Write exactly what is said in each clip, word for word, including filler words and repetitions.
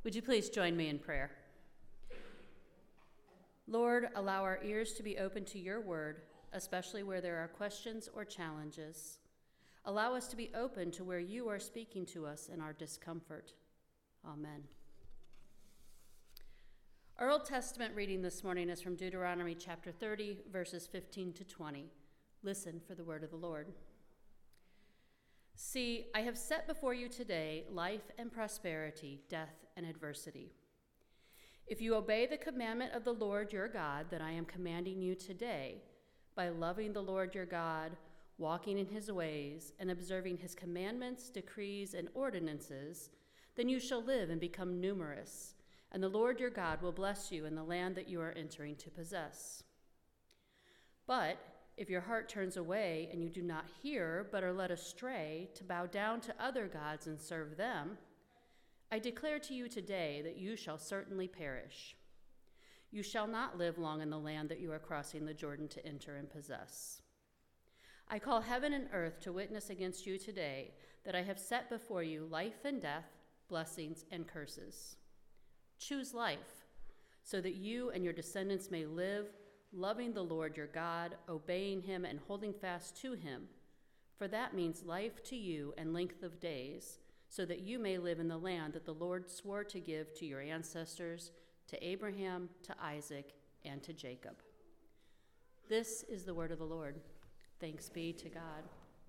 Would you please join me in prayer? Lord, allow our ears to be open to your word, especially where there are questions or challenges. Allow us to be open to where you are speaking to us in our discomfort. Amen. Our Old Testament reading this morning is from Deuteronomy chapter thirty, verses fifteen to twenty. Listen for the word of the Lord. See, I have set before you today life and prosperity, death and adversity. If you obey the commandment of the Lord your God that I am commanding you today, by loving the Lord your God, walking in his ways, and observing his commandments, decrees, and ordinances, then you shall live and become numerous, and the Lord your God will bless you in the land that you are entering to possess. But if your heart turns away and you do not hear, but are led astray to bow down to other gods and serve them, I declare to you today that you shall certainly perish. You shall not live long in the land that you are crossing the Jordan to enter and possess. I call heaven and earth to witness against you today that I have set before you life and death, blessings and curses. Choose life, so that you and your descendants may live, loving the Lord your God, obeying him and holding fast to him, for that means life to you and length of days, so that you may live in the land that the Lord swore to give to your ancestors, to Abraham, to Isaac, and to Jacob. This is the word of the Lord. Thanks be to God.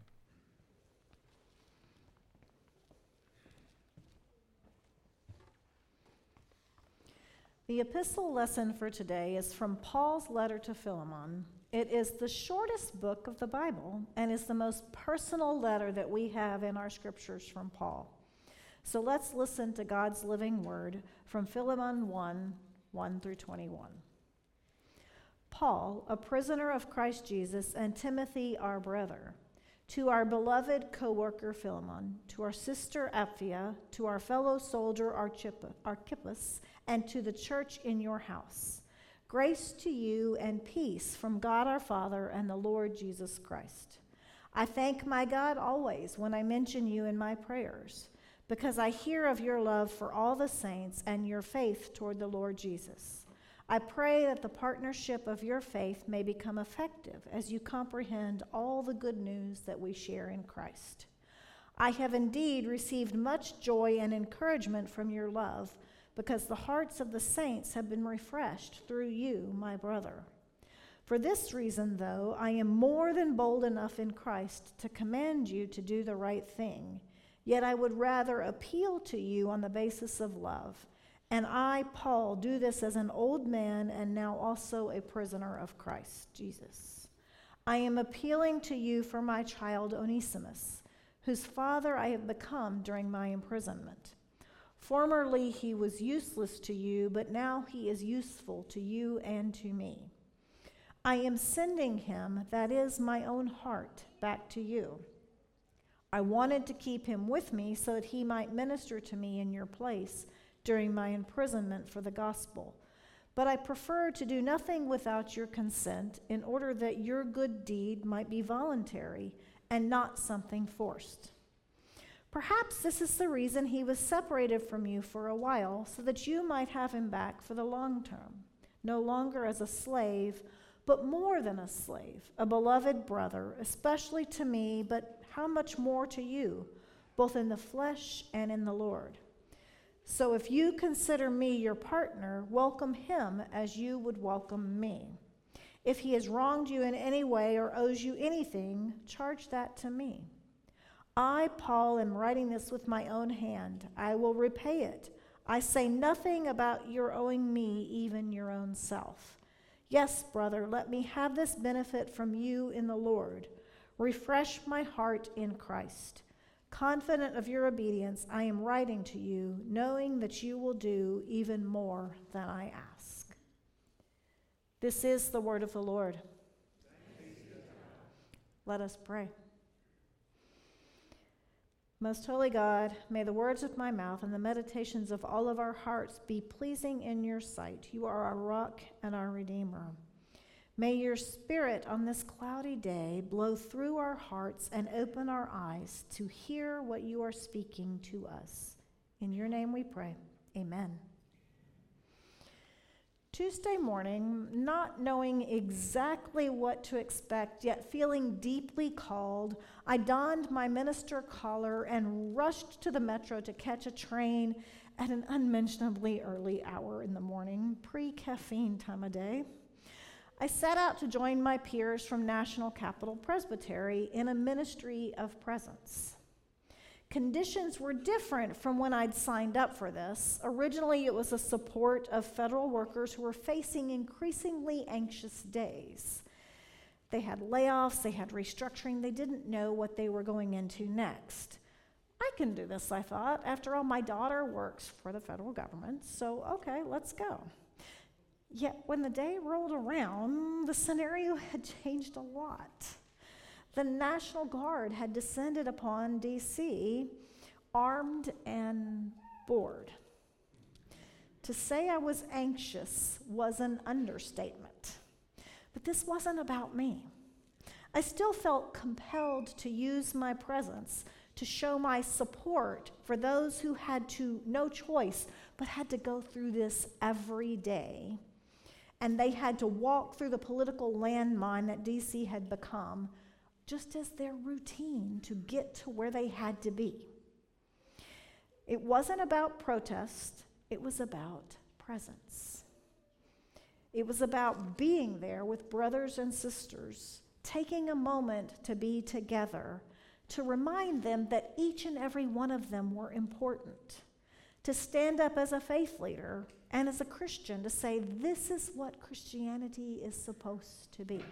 The epistle lesson for today is from Paul's letter to Philemon. It is the shortest book of the Bible and is the most personal letter that we have in our scriptures from Paul. So let's listen to God's living word from Philemon one, one through twenty-one. Paul, a prisoner of Christ Jesus, and Timothy, our brother, to our beloved co-worker Philemon, to our sister Apphia, to our fellow soldier Archippus, and to the church in your house. Grace to you and peace from God our Father and the Lord Jesus Christ. I thank my God always when I mention you in my prayers, because I hear of your love for all the saints and your faith toward the Lord Jesus. I pray that the partnership of your faith may become effective as you comprehend all the good news that we share in Christ. I have indeed received much joy and encouragement from your love, because the hearts of the saints have been refreshed through you, my brother. For this reason, though, I am more than bold enough in Christ to command you to do the right thing, yet I would rather appeal to you on the basis of love. And I, Paul, do this as an old man and now also a prisoner of Christ Jesus. I am appealing to you for my child Onesimus, whose father I have become during my imprisonment. Formerly he was useless to you, but now he is useful to you and to me. I am sending him, that is my own heart, back to you. I wanted to keep him with me so that he might minister to me in your place during my imprisonment for the gospel. But I prefer to do nothing without your consent, in order that your good deed might be voluntary and not something forced. Perhaps this is the reason he was separated from you for a while, so that you might have him back for the long term, no longer as a slave, but more than a slave, a beloved brother, especially to me, but how much more to you, both in the flesh and in the Lord. So if you consider me your partner, welcome him as you would welcome me. If he has wronged you in any way or owes you anything, charge that to me. I, Paul, am writing this with my own hand. I will repay it. I say nothing about your owing me even your own self. Yes, brother, let me have this benefit from you in the Lord. Refresh my heart in Christ. Confident of your obedience, I am writing to you, knowing that you will do even more than I ask. This is the word of the Lord. Let us pray. Most holy God, may the words of my mouth and the meditations of all of our hearts be pleasing in your sight. You are our rock and our redeemer. May your Spirit on this cloudy day blow through our hearts and open our eyes to hear what you are speaking to us. In your name we pray. Amen. Tuesday morning, not knowing exactly what to expect, yet feeling deeply called, I donned my minister collar and rushed to the metro to catch a train at an unmentionably early hour in the morning, pre-caffeine time of day. I set out to join my peers from National Capital Presbytery in a ministry of presence. Conditions were different from when I'd signed up for this. Originally, it was a support of federal workers who were facing increasingly anxious days. They had layoffs, they had restructuring, they didn't know what they were going into next. I can do this, I thought. After all, my daughter works for the federal government, so okay, let's go. Yet when the day rolled around, the scenario had changed a lot. The National Guard had descended upon D C, armed and bored. To say I was anxious was an understatement. But this wasn't about me. I still felt compelled to use my presence to show my support for those who had to no choice but had to go through this every day. And they had to walk through the political landmine that D C had become, just as their routine to get to where they had to be. It wasn't about protest, it was about presence. It was about being there with brothers and sisters, taking a moment to be together, to remind them that each and every one of them were important, to stand up as a faith leader and as a Christian to say, this is what Christianity is supposed to be.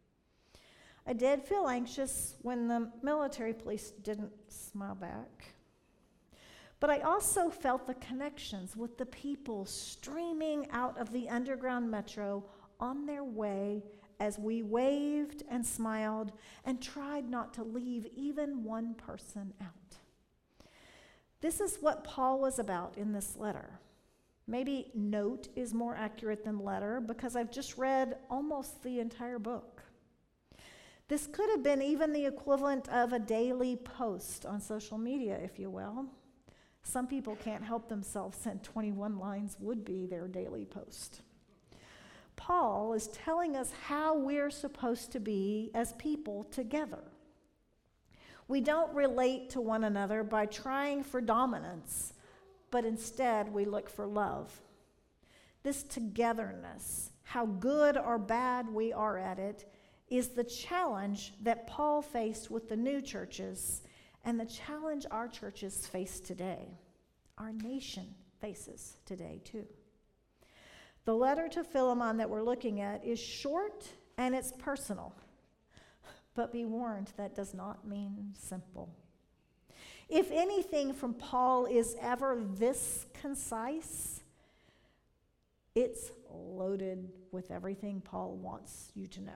I did feel anxious when the military police didn't smile back. But I also felt the connections with the people streaming out of the underground metro on their way as we waved and smiled and tried not to leave even one person out. This is what Paul was about in this letter. Maybe note is more accurate than letter because I've just read almost the entire book. This could have been even the equivalent of a daily post on social media, if you will. Some people can't help themselves, and twenty-one lines would be their daily post. Paul is telling us how we're supposed to be as people together. We don't relate to one another by trying for dominance, but instead we look for love. This togetherness, how good or bad we are at it, is the challenge that Paul faced with the new churches and the challenge our churches face today. Our nation faces today too. The letter to Philemon that we're looking at is short and it's personal. But be warned, that does not mean simple. If anything from Paul is ever this concise, it's loaded with everything Paul wants you to know.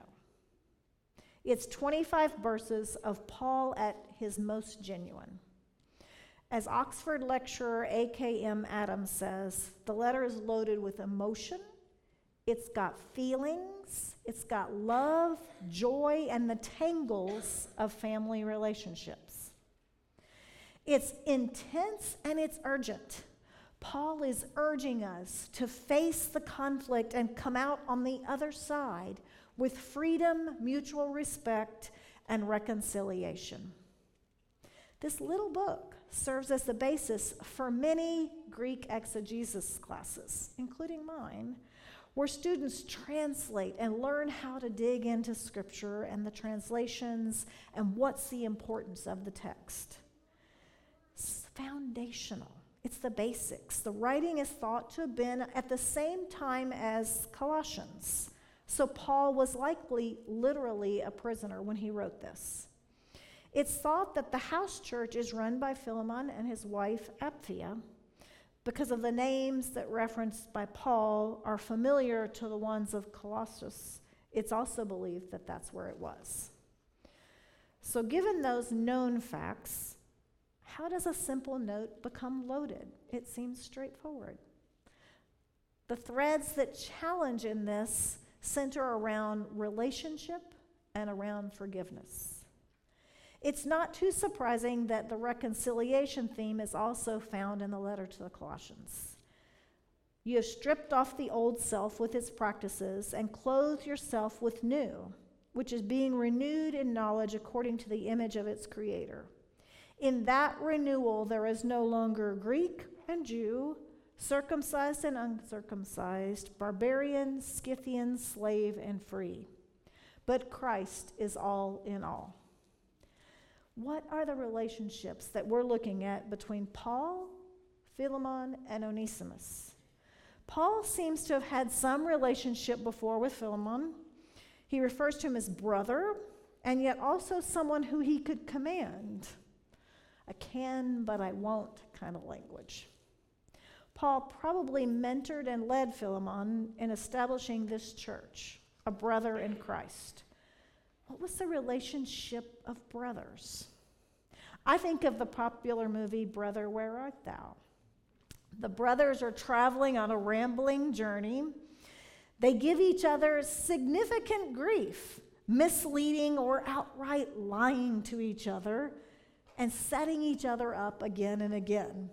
It's twenty-five verses of Paul at his most genuine. As Oxford lecturer A K M Adams says, the letter is loaded with emotion, it's got feelings, it's got love, joy, and the tangles of family relationships. It's intense and it's urgent. Paul is urging us to face the conflict and come out on the other side with freedom, mutual respect, and reconciliation. This little book serves as the basis for many Greek exegesis classes, including mine, where students translate and learn how to dig into Scripture and the translations and what's the importance of the text. It's foundational. It's the basics. The writing is thought to have been at the same time as Colossians. So Paul was likely literally a prisoner when he wrote this. It's thought that the house church is run by Philemon and his wife Apphia because of the names that referenced by Paul are familiar to the ones of Colossus. It's also believed that that's where it was. So given those known facts, how does a simple note become loaded? It seems straightforward. The threads that challenge in this center around relationship and around forgiveness. It's not too surprising that the reconciliation theme is also found in the letter to the Colossians. You have stripped off the old self with its practices and clothed yourself with new, which is being renewed in knowledge according to the image of its creator. In that renewal, there is no longer Greek and Jew, circumcised and uncircumcised, barbarian, Scythian, slave, and free. But Christ is all in all. What are the relationships that we're looking at between Paul, Philemon, and Onesimus? Paul seems to have had some relationship before with Philemon. He refers to him as brother, and yet also someone who he could command. I can, but I won't kind of language. Paul probably mentored and led Philemon in establishing this church, a brother in Christ. What was the relationship of brothers? I think of the popular movie, Brother, Where Art Thou? The brothers are traveling on a rambling journey. They give each other significant grief, misleading or outright lying to each other, and setting each other up again and again.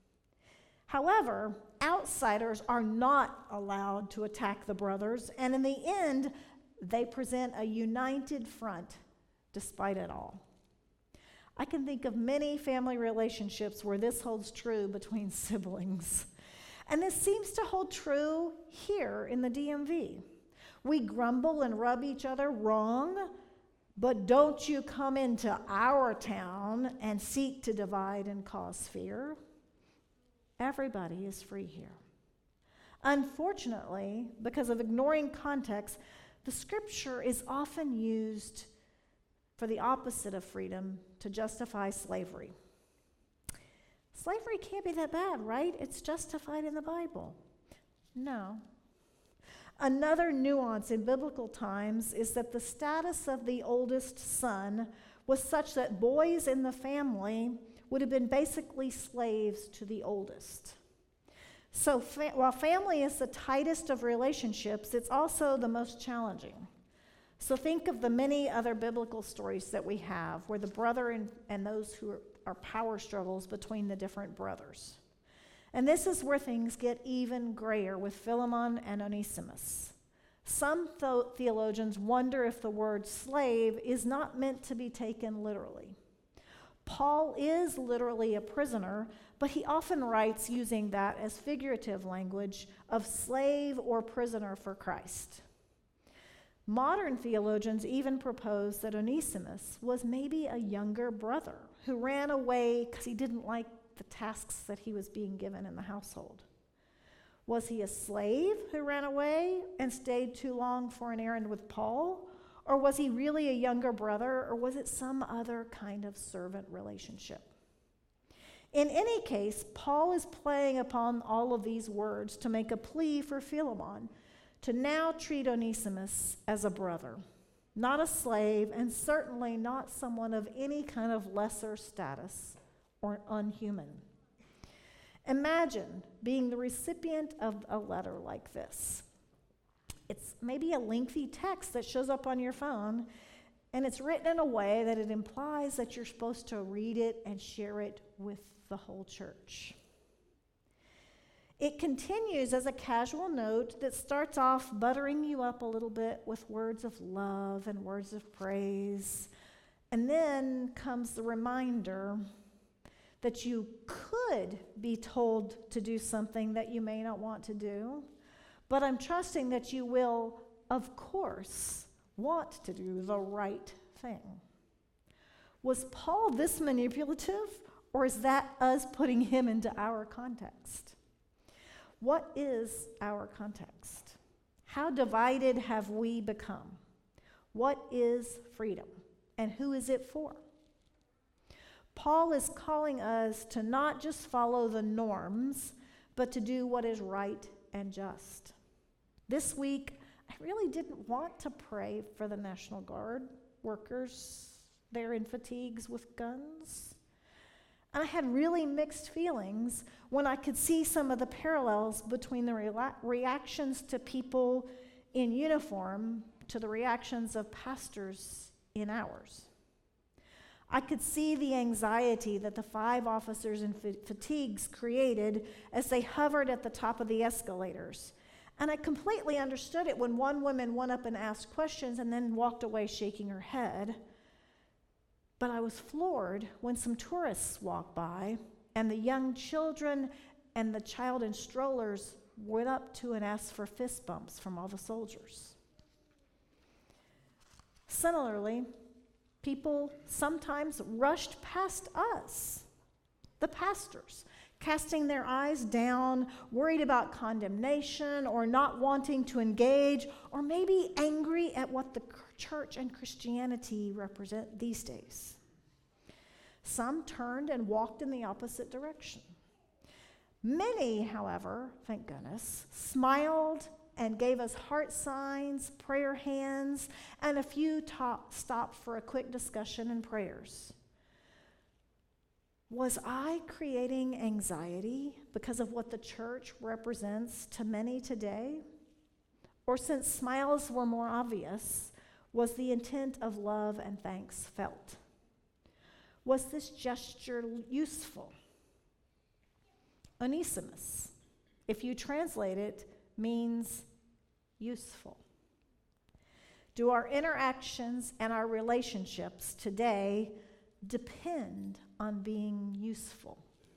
However, outsiders are not allowed to attack the brothers, and in the end, they present a united front despite it all. I can think of many family relationships where this holds true between siblings. And this seems to hold true here in the D M V. We grumble and rub each other wrong, but don't you come into our town and seek to divide and cause fear. Everybody is free here. Unfortunately, because of ignoring context, the scripture is often used for the opposite of freedom to justify slavery. Slavery can't be that bad, right? It's justified in the Bible. No. Another nuance in biblical times is that the status of the oldest son was such that boys in the family would have been basically slaves to the oldest. So fa- while family is the tightest of relationships, it's also the most challenging. So think of the many other biblical stories that we have where the brother and, and those who are, are power struggles between the different brothers. And this is where things get even grayer with Philemon and Onesimus. Some th- theologians wonder if the word slave is not meant to be taken literally. Paul is literally a prisoner, but he often writes using that as figurative language of slave or prisoner for Christ. Modern theologians even propose that Onesimus was maybe a younger brother who ran away because he didn't like the tasks that he was being given in the household. Was he a slave who ran away and stayed too long for an errand with Paul? Or was he really a younger brother, or was it some other kind of servant relationship? In any case, Paul is playing upon all of these words to make a plea for Philemon to now treat Onesimus as a brother, not a slave, and certainly not someone of any kind of lesser status or unhuman. Imagine being the recipient of a letter like this. It's maybe a lengthy text that shows up on your phone, and it's written in a way that it implies that you're supposed to read it and share it with the whole church. It continues as a casual note that starts off buttering you up a little bit with words of love and words of praise, and then comes the reminder that you could be told to do something that you may not want to do, but I'm trusting that you will, of course, want to do the right thing. Was Paul this manipulative, or is that us putting him into our context? What is our context? How divided have we become? What is freedom, and who is it for? Paul is calling us to not just follow the norms, but to do what is right and just. This week, I really didn't want to pray for the National Guard workers there in fatigues with guns. And I had really mixed feelings when I could see some of the parallels between the rela- reactions to people in uniform to the reactions of pastors in ours. I could see the anxiety that the five officers in fatigues created as they hovered at the top of the escalators. And I completely understood it when one woman went up and asked questions and then walked away shaking her head. But I was floored when some tourists walked by and the young children and the child in strollers went up to and asked for fist bumps from all the soldiers. Similarly, people sometimes rushed past us, the pastors, casting their eyes down, worried about condemnation or not wanting to engage, or maybe angry at what the church and Christianity represent these days. Some turned and walked in the opposite direction. Many, however, thank goodness, smiled and gave us heart signs, prayer hands, and a few top, stopped for a quick discussion and prayers. Was I creating anxiety because of what the church represents to many today? Or since smiles were more obvious, was the intent of love and thanks felt? Was this gesture useful? Onesimus, if you translate it, means useful. Do our interactions and our relationships today depend on being useful?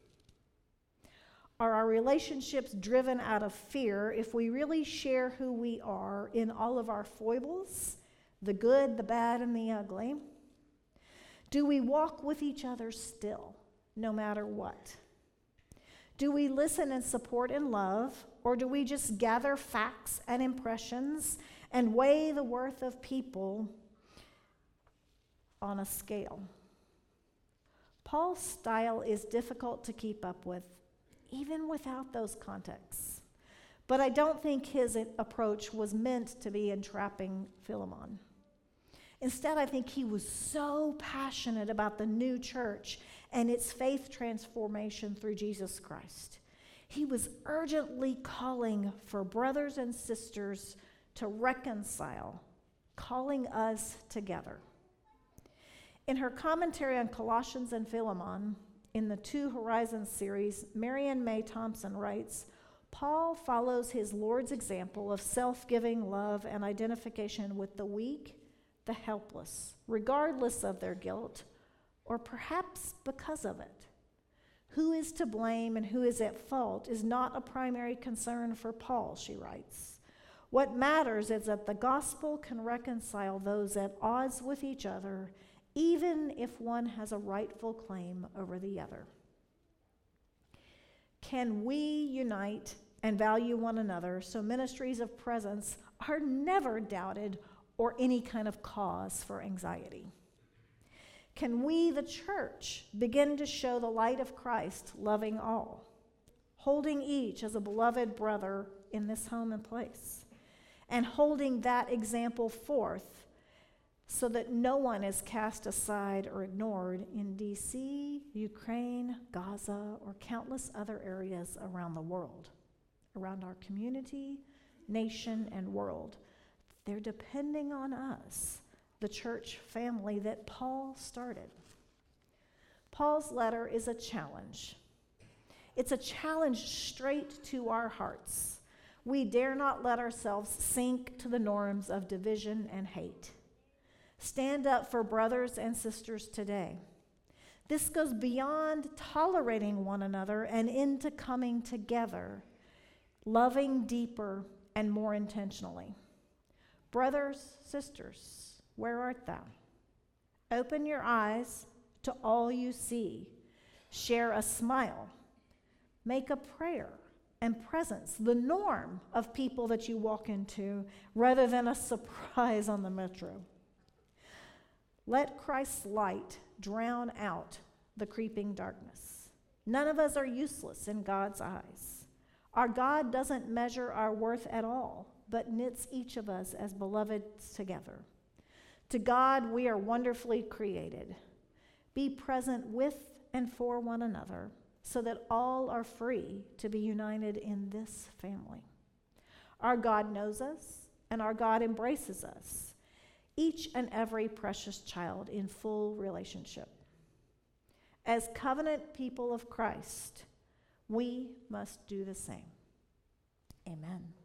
Are our relationships driven out of fear if we really share who we are in all of our foibles, the good, the bad, and the ugly? Do we walk with each other still, no matter what? Do we listen and support in love, or do we just gather facts and impressions and weigh the worth of people on a scale? Paul's style is difficult to keep up with, even without those contexts. But I don't think his approach was meant to be entrapping Philemon. Instead, I think he was so passionate about the new church and its faith transformation through Jesus Christ. He was urgently calling for brothers and sisters to reconcile, calling us together. In her commentary on Colossians and Philemon, in the Two Horizons series, Marian May Thompson writes, Paul follows his Lord's example of self-giving love and identification with the weak, the helpless, regardless of their guilt, or perhaps because of it. Who is to blame and who is at fault is not a primary concern for Paul, she writes. What matters is that the gospel can reconcile those at odds with each other, even if one has a rightful claim over the other. Can we unite and value one another so ministries of presence are never doubted or any kind of cause for anxiety? Can we, the church, begin to show the light of Christ, loving all, holding each as a beloved brother in this home and place, and holding that example forth so that no one is cast aside or ignored in D C, Ukraine, Gaza, or countless other areas around the world, around our community, nation, and world? They're depending on us, the church family that Paul started. Paul's letter is a challenge. It's a challenge straight to our hearts. We dare not let ourselves sink to the norms of division and hate. Stand up for brothers and sisters today. This goes beyond tolerating one another and into coming together, loving deeper and more intentionally. Brothers, sisters, where art thou? Open your eyes to all you see. Share a smile. Make a prayer and presence the norm of people that you walk into rather than a surprise on the metro. Let Christ's light drown out the creeping darkness. None of us are useless in God's eyes. Our God doesn't measure our worth at all, but knits each of us as beloveds together. To God, we are wonderfully created. Be present with and for one another so that all are free to be united in this family. Our God knows us, and our God embraces us, each and every precious child in full relationship. As covenant people of Christ, we must do the same. Amen.